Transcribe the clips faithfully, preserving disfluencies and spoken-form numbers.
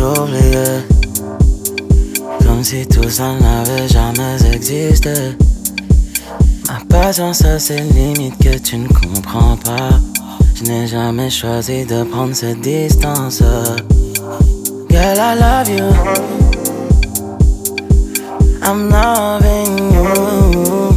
oublié. Comme si tout ça n'avait jamais existé. Ma patience a ses limites que tu ne comprends pas. Je n'ai jamais choisi de prendre cette distance. Girl, I love you. I'm loving you.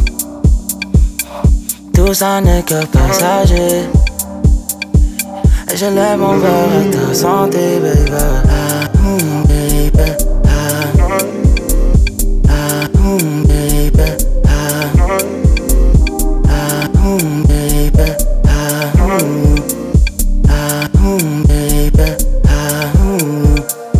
Tout ça n'est que passager. Et je lève mon verre à ta santé, baby. Ah, mm, baby. Ah, ah, mm, baby. Ah, ah, mm, baby. Ah, mm, ah, mm, baby. Ah, mm.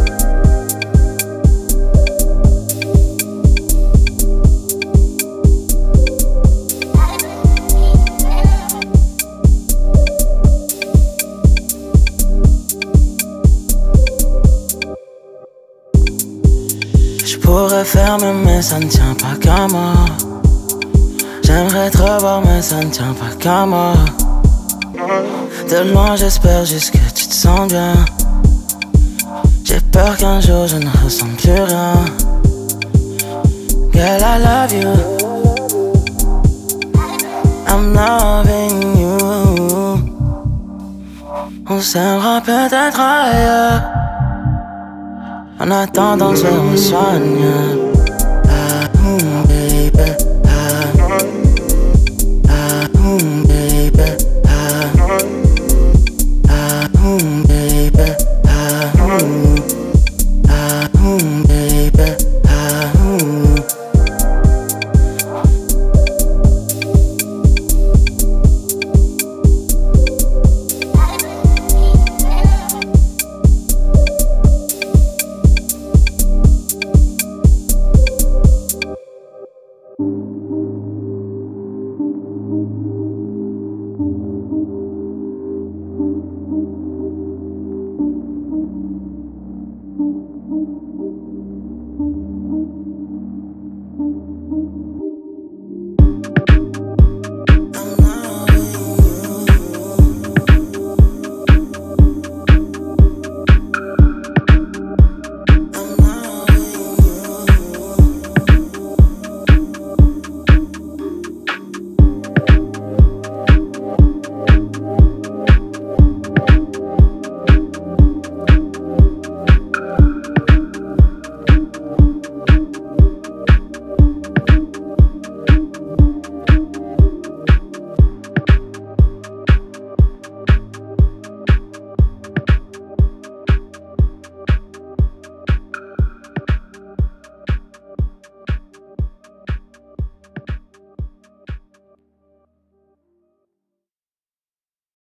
Je pourrais faire même mais ça ne tient pas qu'à moi. J'aimerais te revoir mais ça ne tient pas qu'à moi. De loin j'espère juste que tu te sens bien. J'ai peur qu'un jour je ne ressente plus rien. Girl, I love you. I'm loving you. On s'aimera peut-être ailleurs. En attendant, je me soigne.